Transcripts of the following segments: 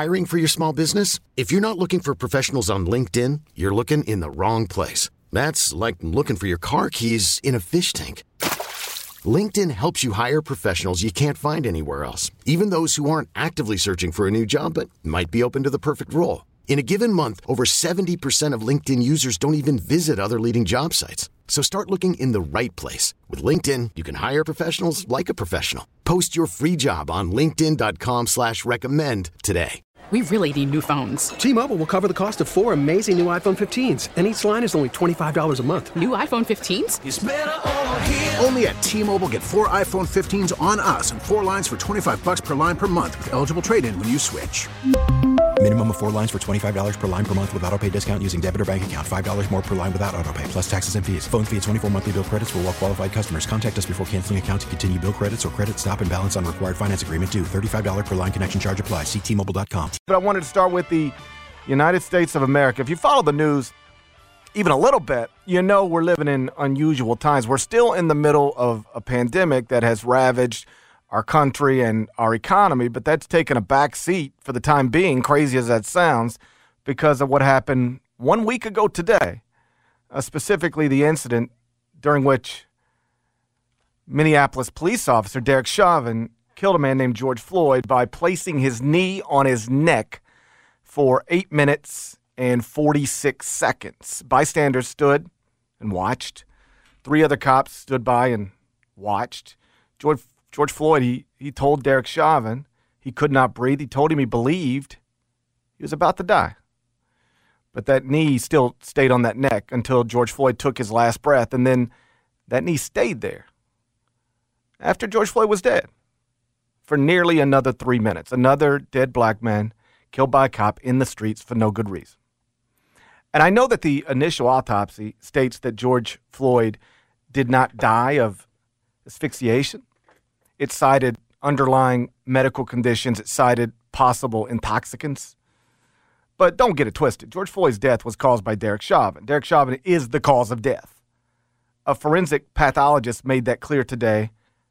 Hiring for your small business? If you're not looking for professionals on LinkedIn, you're looking in the wrong place. That's like looking for your car keys in a fish tank. LinkedIn helps you hire professionals you can't find anywhere else, even those who aren't actively searching for a new job but might be open to the perfect role. In a given month, over 70% of LinkedIn users don't even visit other leading job sites. So start looking in the right place. With LinkedIn, you can hire professionals like a professional. Post your free job on linkedin.com/recommend today. We really need new phones. T-Mobile will cover the cost of 4 amazing new iPhone 15s, and each line is only $25 a month. New iPhone 15s? It's better over here. Only at T-Mobile, get 4 iPhone 15s on us and 4 lines for $25 per line per month with eligible trade-in when you switch. Minimum of 4 lines for $25 per line per month with autopay discount using debit or bank account. $5 more per line without autopay, plus taxes and fees. Phone fee at 24 monthly bill credits for well-qualified customers. Contact us before canceling account to continue bill credits or credit stop and balance on required finance agreement due. $35 per line connection charge applies. See T-Mobile.com. But I wanted to start with the United States of America. If you follow the news even a little bit, you know we're living in unusual times. We're still in the middle of a pandemic that has ravaged our country and our economy, but that's taken a back seat for the time being, crazy as that sounds, because of what happened 1 week ago today, specifically the incident during which Minneapolis police officer Derek Chauvin killed a man named George Floyd by placing his knee on his neck for 8 minutes and 46 seconds. Bystanders stood and watched. 3 other cops stood by and watched. George Floyd, he told Derek Chauvin he could not breathe. He told him he believed he was about to die. But that knee still stayed on that neck until George Floyd took his last breath, and then that knee stayed there after George Floyd was dead for nearly another 3 minutes. Another dead black man killed by a cop in the streets for no good reason. And I know that the initial autopsy states that George Floyd did not die of asphyxiation. It cited underlying medical conditions. It cited possible intoxicants. But don't get it twisted. George Floyd's death was caused by Derek Chauvin. Derek Chauvin is the cause of death. A forensic pathologist made that clear today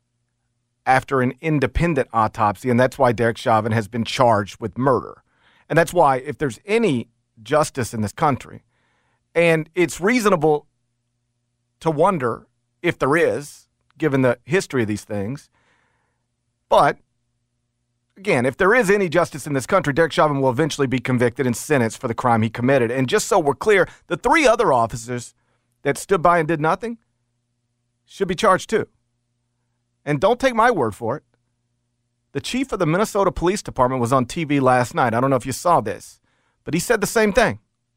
after an independent autopsy, and that's why Derek Chauvin has been charged with murder. And that's why if there's any justice in this country, and it's reasonable to wonder if there is, given the history of these things, but, again, if there is any justice in this country, Derek Chauvin will eventually be convicted and sentenced for the crime he committed. And just so we're clear, the 3 other officers that stood by and did nothing should be charged too. And don't take my word for it. The chief of the Minnesota Police Department was on TV last night. I don't know if you saw this, but he said the same thing.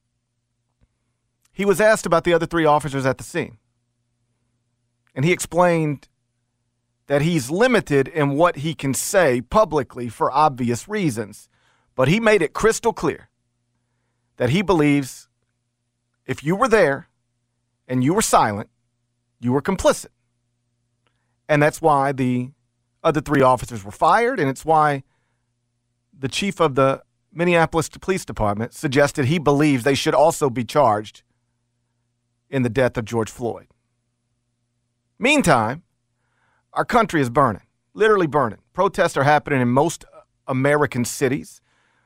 He was asked about the other 3 officers at the scene. And he explained that he's limited in what he can say publicly for obvious reasons. But he made it crystal clear that he believes if you were there and you were silent, you were complicit. And that's why the other 3 officers were fired, and it's why the chief of the Minneapolis Police Department suggested he believes they should also be charged in the death of George Floyd. Meantime, our country is burning, literally burning. Protests are happening in most American cities.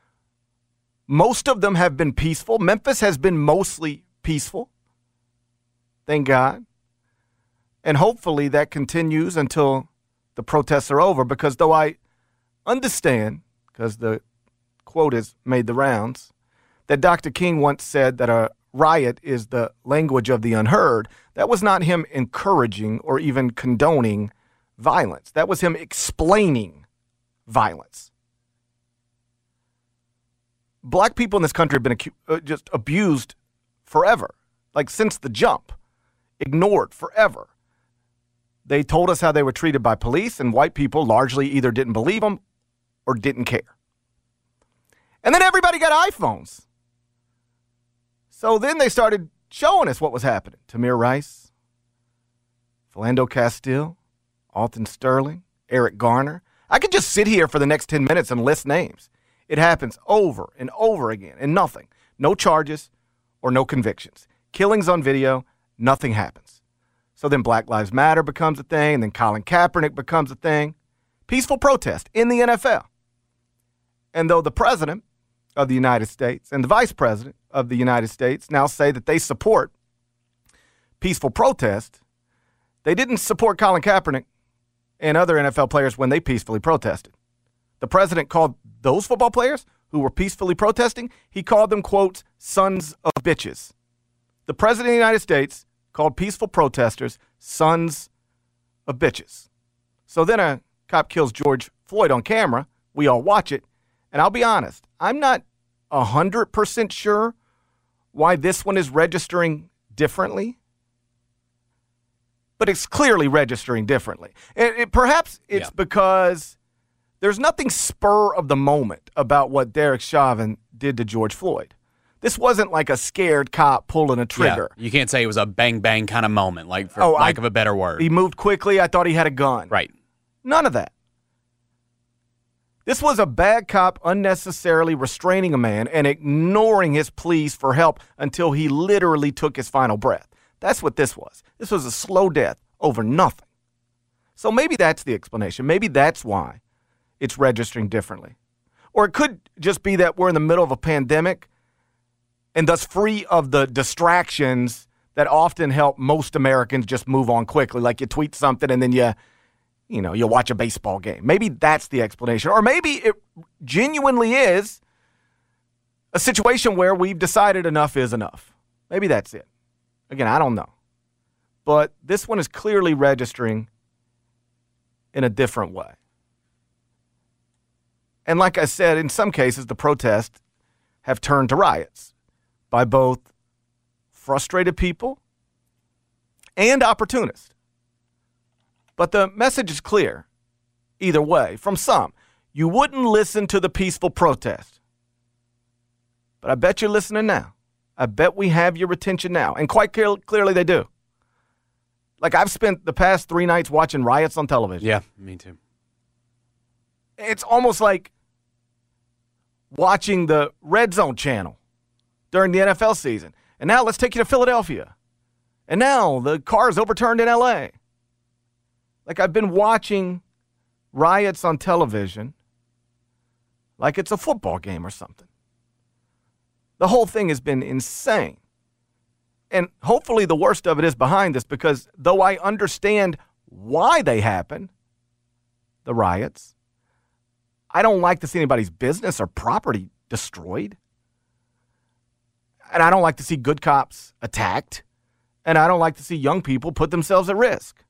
Most of them have been peaceful. Memphis has been mostly peaceful. Thank God. And hopefully that continues until the protests are over, because though I understand, because the quote has made the rounds, that Dr. King once said that a riot is the language of the unheard, that was not him encouraging or even condoning violence. That was him explaining violence. Black people in this country have been just abused forever, like since the jump, ignored forever. They told us how they were treated by police, and white people largely either didn't believe them or didn't care. And then everybody got iPhones. So then they started showing us what was happening. Tamir Rice, Philando Castile, Alton Sterling, Eric Garner. I could just sit here for the next 10 minutes and list names. It happens over and over again, and nothing. No charges or no convictions. Killings on video, nothing happens. So then Black Lives Matter becomes a thing, and then Colin Kaepernick becomes a thing. Peaceful protest in the NFL. And though the president of the United States and the Vice President of the United States now say that they support peaceful protest. They didn't support Colin Kaepernick and other NFL players when they peacefully protested. The president called those football players who were peacefully protesting, he called them, quote, sons of bitches. The president of the United States called peaceful protesters sons of bitches. So then a cop kills George Floyd on camera. We all watch it. And I'll be honest, I'm not 100% sure why this one is registering differently. But it's clearly registering differently. Perhaps it's because there's nothing spur of the moment about what Derek Chauvin did to George Floyd. This wasn't like a scared cop pulling a trigger. Yeah, you can't say it was a bang-bang kind of moment, like for lack of a better word. He moved quickly. I thought he had a gun. Right. None of that. This was a bad cop unnecessarily restraining a man and ignoring his pleas for help until he literally took his final breath. That's what this was. This was a slow death over nothing. So maybe that's the explanation. Maybe that's why it's registering differently. Or it could just be that we're in the middle of a pandemic and thus free of the distractions that often help most Americans just move on quickly. Like you tweet something and then you watch a baseball game. Maybe that's the explanation. Or maybe it genuinely is a situation where we've decided enough is enough. Maybe that's it. Again, I don't know. But this one is clearly registering in a different way. And like I said, in some cases, the protests have turned to riots by both frustrated people and opportunists. But the message is clear either way. From some, you wouldn't listen to the peaceful protest. But I bet you're listening now. I bet we have your attention now. And quite clearly they do. Like I've spent the past 3 nights watching riots on television. Yeah, me too. It's almost like watching the Red Zone channel during the NFL season. And now let's take you to Philadelphia. And now the car is overturned in L.A. Like I've been watching riots on television like it's a football game or something. The whole thing has been insane. And hopefully the worst of it is behind us because though I understand why they happen, the riots, I don't like to see anybody's business or property destroyed. And I don't like to see good cops attacked. And I don't like to see young people put themselves at risk.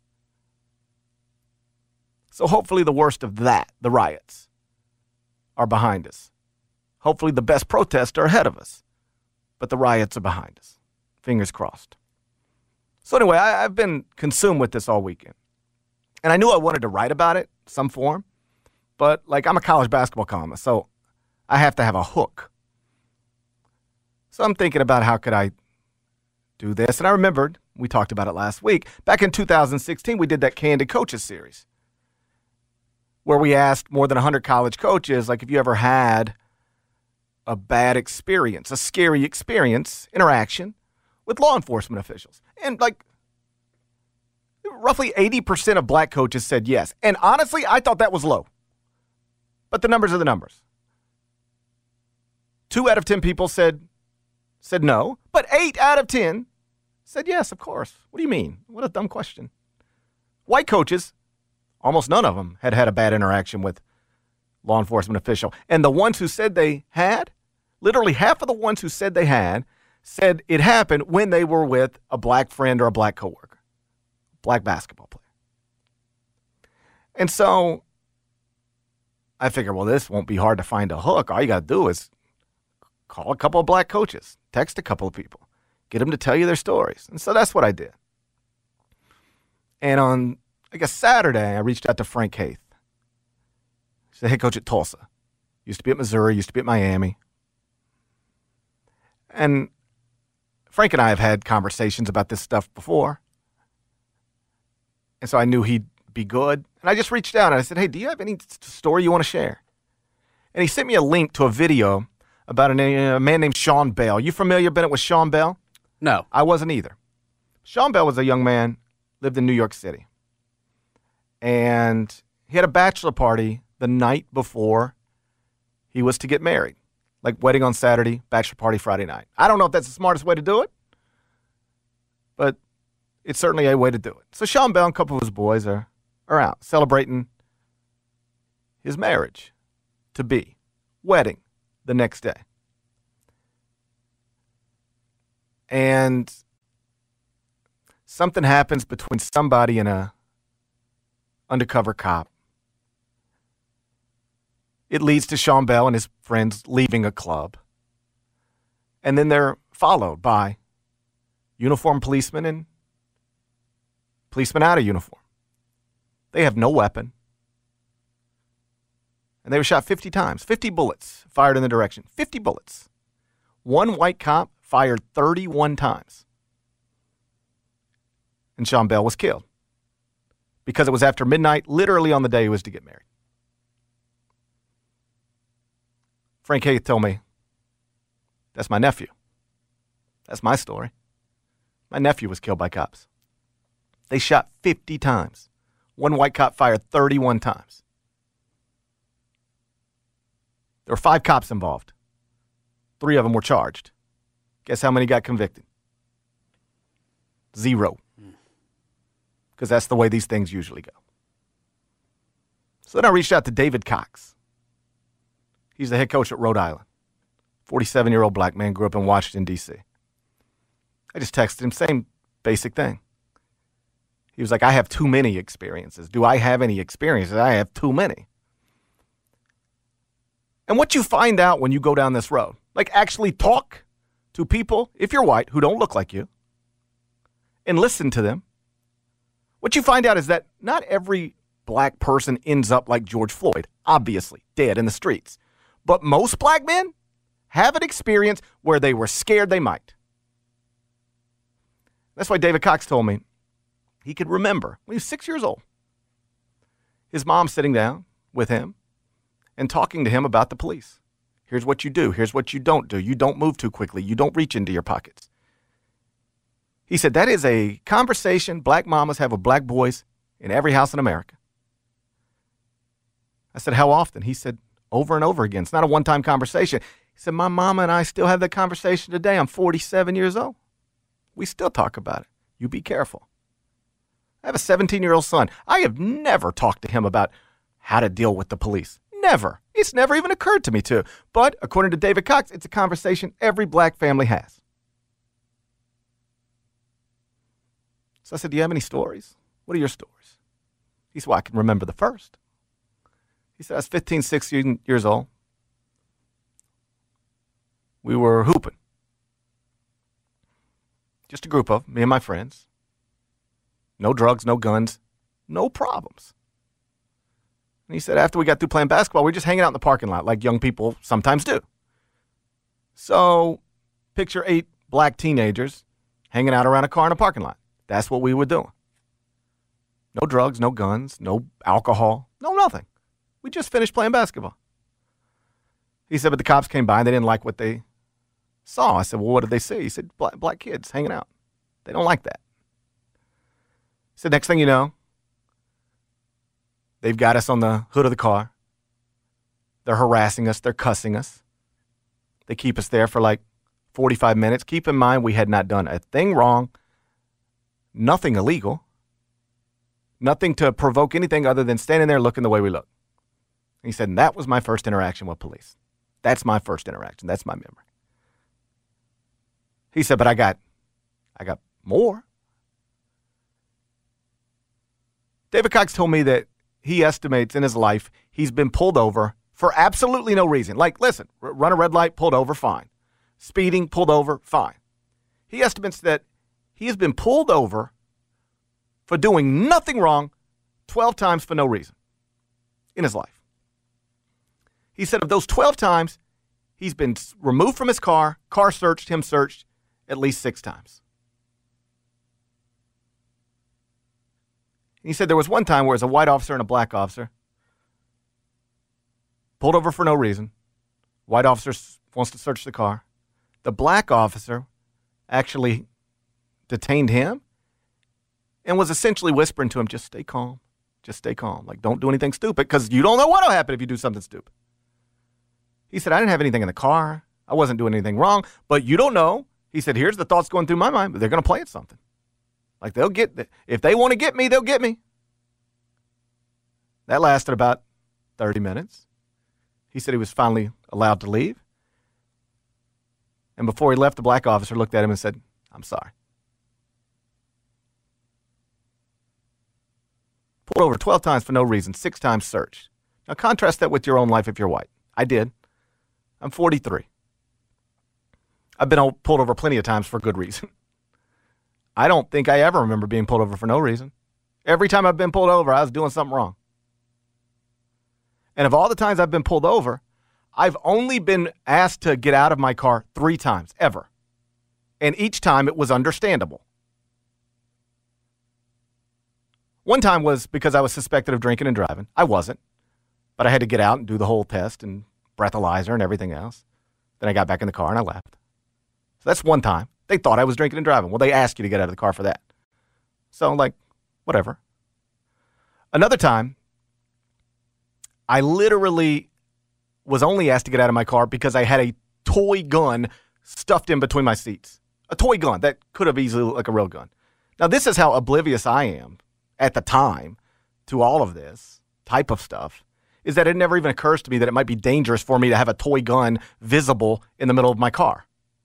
So hopefully the worst of that, the riots, are behind us. Hopefully the best protests are ahead of us. But the riots are behind us. Fingers crossed. So anyway, I've been consumed with this all weekend. And I knew I wanted to write about it, some form. But I'm a college basketball columnist, so I have to have a hook. So I'm thinking about how could I do this. And I remembered, we talked about it last week, back in 2016, we did that Candid Coaches series where we asked more than 100 college coaches, if you ever had a bad experience, a scary experience, interaction with law enforcement officials. And roughly 80% of black coaches said yes. And honestly, I thought that was low. But the numbers are the numbers. 2 out of 10 people said no, but 8 out of 10 said yes, of course. What do you mean? What a dumb question. White coaches, almost none of them had a bad interaction with law enforcement official. And the ones who said they had, literally half of the ones who said they had, said it happened when they were with a black friend or a black coworker, black basketball player. And so I figured, well, this won't be hard to find a hook. All you got to do is call a couple of black coaches, text a couple of people, get them to tell you their stories. And so that's what I did. And on, Saturday, I reached out to Frank Haith. He's the head coach at Tulsa. Used to be at Missouri, used to be at Miami. And Frank and I have had conversations about this stuff before. And so I knew he'd be good. And I just reached out and I said, hey, do you have any story you want to share? And he sent me a link to a video about a man named Sean Bell. You familiar, Bennett, with Sean Bell? No. I wasn't either. Sean Bell was a young man, lived in New York City. And he had a bachelor party the night before he was to get married. Like wedding on Saturday, bachelor party Friday night. I don't know if that's the smartest way to do it, but it's certainly a way to do it. So Sean Bell and a couple of his boys are out celebrating his marriage to be, wedding the next day. And something happens between somebody and a undercover cop. It leads to Sean Bell and his friends leaving a club. And then they're followed by uniformed policemen and policemen out of uniform. They have no weapon. And they were shot 50 times. 50 bullets fired in the direction. 50 bullets. One white cop fired 31 times. And Sean Bell was killed. Because it was after midnight, literally on the day he was to get married. Frank Haith told me, that's my nephew. That's my story. My nephew was killed by cops. They shot 50 times. One white cop fired 31 times. There were 5 cops involved. 3 of them were charged. Guess how many got convicted? 0. Because that's the way these things usually go. So then I reached out to David Cox. He's the head coach at Rhode Island. 47-year-old black man, grew up in Washington, D.C. I just texted him, same basic thing. He was like, I have too many experiences. Do I have any experiences? I have too many. And what you find out when you go down this road, like actually talk to people, if you're white, who don't look like you, and listen to them, what you find out is that not every black person ends up like George Floyd, obviously, dead in the streets. But most black men have an experience where they were scared they might. That's why David Cox told me he could remember when he was 6 years old, his mom sitting down with him and talking to him about the police. Here's what you do. Here's what you don't do. You don't move too quickly. You don't reach into your pockets. He said that is a conversation black mamas have with black boys in every house in America. I said, how often? He said, over and over again. It's not a one-time conversation. He said, my mama and I still have that conversation today. I'm 47 years old. We still talk about it. You be careful. I have a 17-year-old son. I have never talked to him about how to deal with the police. Never. It's never even occurred to me to. But according to David Cox, it's a conversation every black family has. So I said, do you have any stories? What are your stories? He said, well, I can remember the first. He said, I was 15, 16 years old. We were hooping. Just a group of me and my friends. No drugs, no guns, no problems. And he said, after we got through playing basketball, we were just hanging out in the parking lot like young people sometimes do. So picture 8 black teenagers hanging out around a car in a parking lot. That's what we were doing. No drugs, no guns, no alcohol, no nothing. We just finished playing basketball. He said, but the cops came by and they didn't like what they saw. I said, well, what did they see? He said, black kids hanging out. They don't like that. He said, next thing you know, they've got us on the hood of the car. They're harassing us. They're cussing us. They keep us there for like 45 minutes. Keep in mind, we had not done a thing wrong, nothing illegal, nothing to provoke anything other than standing there looking the way we look. He said, and that was my first interaction with police. That's my first interaction. That's my memory. He said, but I got more. David Cox told me that he estimates in his life he's been pulled over for absolutely no reason. Like, listen, run a red light, pulled over, fine. Speeding, pulled over, fine. He estimates that he has been pulled over for doing nothing wrong 12 times for no reason in his life. He said of those 12 times, he's been removed from his car searched, him searched at least 6 times. He said there was one time where it was a white officer and a black officer pulled over for no reason. White officer wants to search the car. The black officer actually detained him and was essentially whispering to him, just stay calm. Just stay calm. Like, don't do anything stupid because you don't know what will happen if you do something stupid. He said, I didn't have anything in the car. I wasn't doing anything wrong, but you don't know. He said, here's the thoughts going through my mind, but they're going to play at something. Like if they want to get me, they'll get me. That lasted about 30 minutes. He said he was finally allowed to leave. And before he left, the black officer looked at him and said, I'm sorry. Pulled over 12 times for no reason, 6 times searched. Now contrast that with your own life if you're white. I did. I'm 43. I've been pulled over plenty of times for good reason. I don't think I ever remember being pulled over for no reason. Every time I've been pulled over, I was doing something wrong. And of all the times I've been pulled over, I've only been asked to get out of my car 3 times, ever. And each time it was understandable. One time was because I was suspected of drinking and driving. I wasn't. But I had to get out and do the whole test and breathalyzer and everything else. Then I got back in the car and I left. So that's one time. They thought I was drinking and driving. Well, they asked you to get out of the car for that. So, whatever. Another time, I literally was only asked to get out of my car because I had a toy gun stuffed in between my seats. A toy gun that could have easily looked like a real gun. Now, this is how oblivious I am at the time to all of this type of stuff, is that it never even occurs to me that it might be dangerous for me to have a toy gun visible in the middle of my car.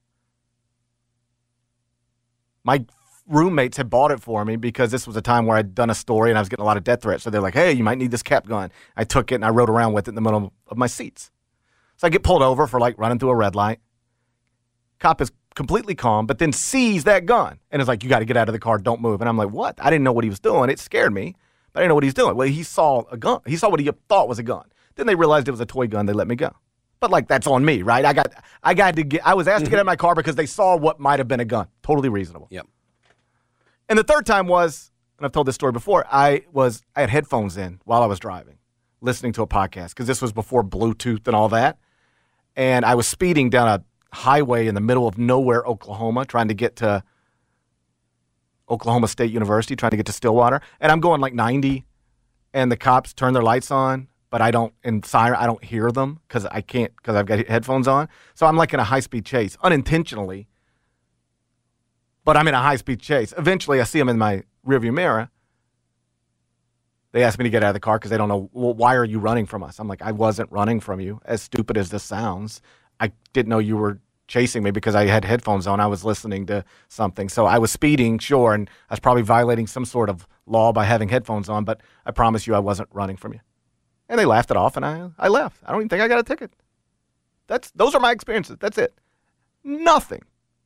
My roommates had bought it for me because this was a time where I'd done a story and I was getting a lot of death threats. So they're like, hey, you might need this cap gun. I took it and I rode around with it in the middle of my seats. So I get pulled over for running through a red light. Cop is completely calm, but then sees that gun and is like, you got to get out of the car. Don't move. And I'm like, what? I didn't know what he was doing. It scared me, but I didn't know what he was doing. Well, he saw a gun. He saw what he thought was a gun. Then they realized it was a toy gun. They let me go. But that's on me, right? I was asked to get out of my car because they saw what might have been a gun. Totally reasonable. Yep. And the third time was, and I've told this story before, I had headphones in while I was driving, listening to a podcast, because this was before Bluetooth and all that. And I was speeding down a highway in the middle of nowhere, Oklahoma, trying to get to Oklahoma State University, trying to get to Stillwater. And I'm going 90, and the cops turn their lights on, but I don't hear them because I've got headphones on. So I'm in a high-speed chase, unintentionally. But I'm in a high-speed chase. Eventually, I see them in my rearview mirror. They asked me to get out of the car because they don't know, well, why are you running from us? I'm like, I wasn't running from you. As stupid as this sounds, I didn't know you were chasing me because I had headphones on. I was listening to something. So I was speeding, sure, and I was probably violating some sort of law by having headphones on, but I promise you I wasn't running from you. And they laughed it off, and I left. I don't even think I got a ticket. Those are my experiences. That's it. Nothing.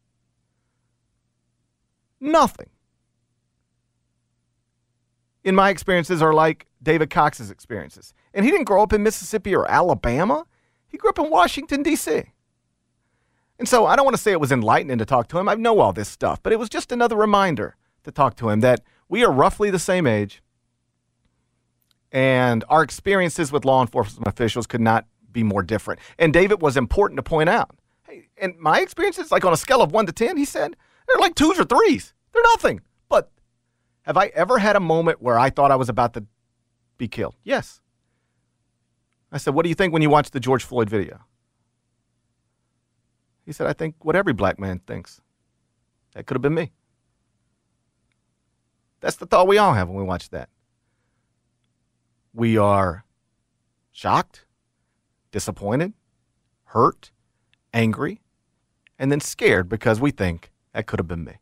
In my experiences are like David Cox's experiences. And he didn't grow up in Mississippi or Alabama. He grew up in Washington, D.C. And so I don't want to say it was enlightening to talk to him. I know all this stuff. But it was just another reminder to talk to him that we are roughly the same age. And our experiences with law enforcement officials could not be more different. And David was important to point out. Hey, and my experiences, on a scale of 1 to 10, he said, they're 2s or 3s. They're nothing. But have I ever had a moment where I thought I was about to be killed? Yes. I said, what do you think when you watch the George Floyd video? He said, I think what every black man thinks. That could have been me. That's the thought we all have when we watch that. We are shocked, disappointed, hurt, angry, and then scared because we think that could have been me.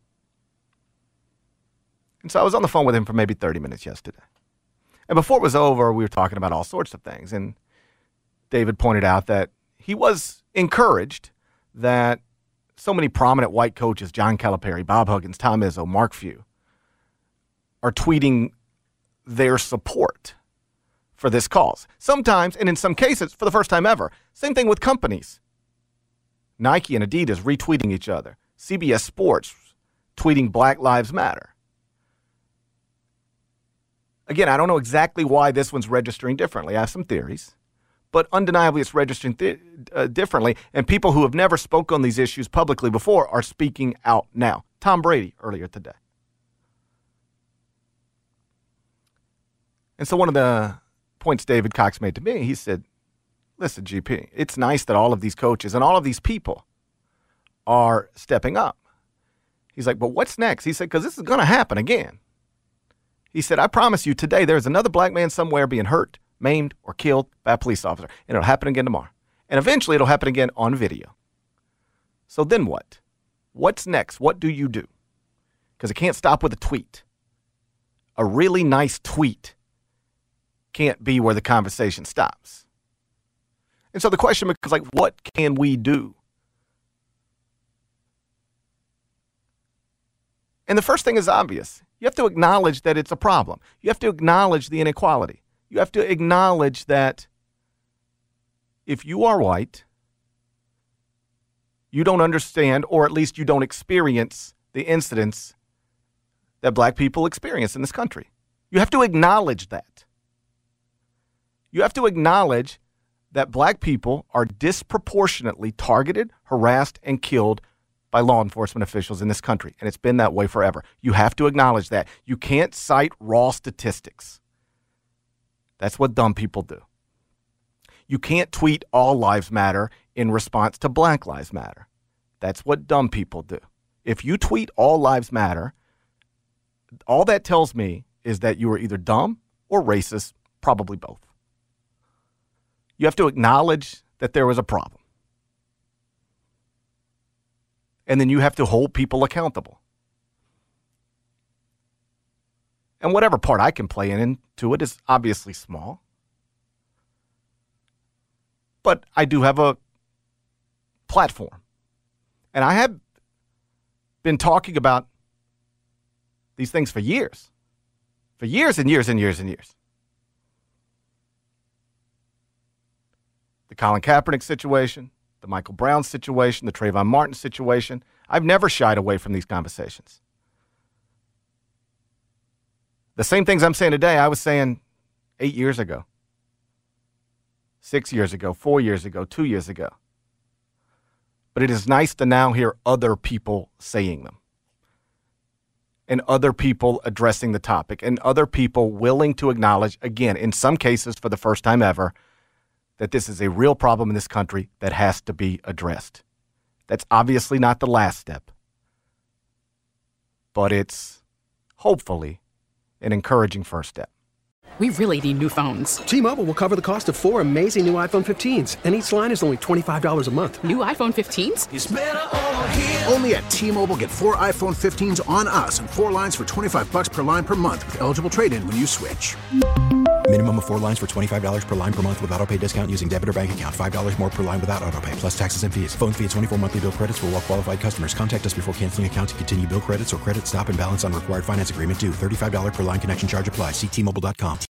And so I was on the phone with him for maybe 30 minutes yesterday. And before it was over, we were talking about all sorts of things. And David pointed out that he was encouraged that so many prominent white coaches, John Calipari, Bob Huggins, Tom Izzo, Mark Few, are tweeting their support for this cause. Sometimes, and in some cases, for the first time ever. Same thing with companies. Nike and Adidas retweeting each other. CBS Sports tweeting Black Lives Matter. Again, I don't know exactly why this one's registering differently. I have some theories. But undeniably, it's registering differently. And people who have never spoken on these issues publicly before are speaking out now. Tom Brady earlier today. And so one of the points David Cox made to me, he said, listen, GP, it's nice that all of these coaches and all of these people are stepping up. He's like, but what's next? He said, because this is going to happen again. He said, I promise you today there's another black man somewhere being hurt, maimed, or killed by a police officer. And it'll happen again tomorrow. And eventually it'll happen again on video. So then what? What's next? What do you do? Because it can't stop with a tweet. A really nice tweet can't be where the conversation stops. And so the question becomes, like, what can we do? And the first thing is obvious. You have to acknowledge that it's a problem. You have to acknowledge the inequality. You have to acknowledge that if you are white, you don't understand, or at least you don't experience the incidents that black people experience in this country. You have to acknowledge that. You have to acknowledge that black people are disproportionately targeted, harassed, and killed by law enforcement officials in this country. And it's been that way forever. You have to acknowledge that. You can't cite raw statistics. That's what dumb people do. You can't tweet all lives matter in response to Black Lives Matter. That's what dumb people do. If you tweet all lives matter, all that tells me is that you are either dumb or racist, probably both. You have to acknowledge that there was a problem. And then you have to hold people accountable. And whatever part I can play into it is obviously small. But I do have a platform. And I have been talking about these things for years. For years and years and years and years. The Colin Kaepernick situation, the Michael Brown situation, the Trayvon Martin situation. I've never shied away from these conversations. The same things I'm saying today, I was saying 8 years ago, 6 years ago, 4 years ago, 2 years ago. But it is nice to now hear other people saying them. And other people addressing the topic. And other people willing to acknowledge, again, in some cases for the first time ever, that this is a real problem in this country that has to be addressed. That's obviously not the last step. But it's hopefully an encouraging first step. We really need new phones. T-Mobile will cover the cost of 4 amazing new iPhone 15s, and each line is only $25 a month. New iPhone 15s? It's better over here. Only at T-Mobile, get 4 iPhone 15s on us and 4 lines for $25 per line per month with eligible trade-in when you switch. Minimum of 4 lines for $25 per line per month with autopay discount using debit or bank account. $5 more per line without autopay, plus taxes and fees. Phone fee at 24 monthly bill credits for well-qualified customers. Contact us before canceling account to continue bill credits or credit stop and balance on required finance agreement due. $35 per line connection charge applies. See T-Mobile.com.